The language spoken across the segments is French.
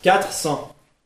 400.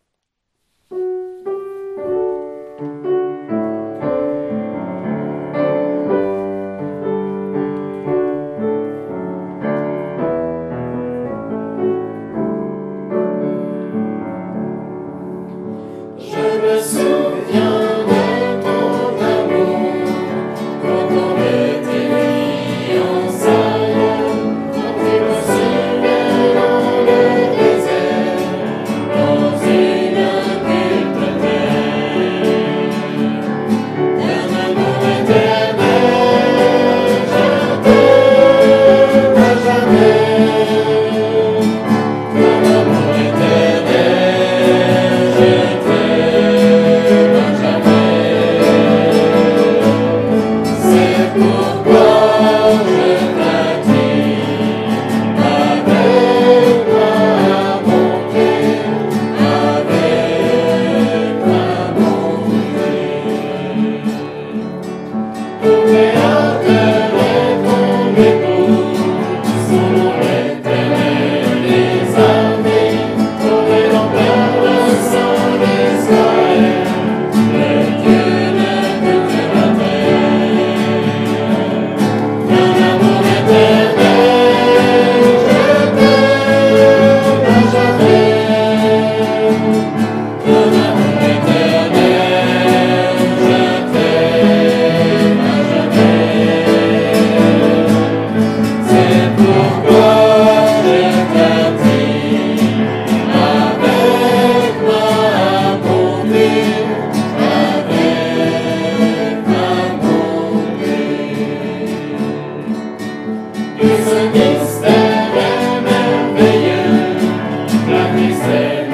Je me souviens de ton amour quand on était fiançailles, quand tu me suivais dans le désert, dans une occulte terre. Un amour éternel, je t'aime à jamais. Un amour éternel, je t'aime à jamais. C'est pourquoi je t'attire avec ma bonté, avec ma bonté. Ton créateur est ton époux, selon l'Éternel des armées, ton rédempteur, le sang d'Israël, le Dieu de toute la terre. Un amour éternel, je t'aime à jamais. Un amour éternel, je t'aime à jamais. C'est pourquoi je t'attire avec ma bonté, avec ma bonté. Et ce mystère est merveilleux, la mystère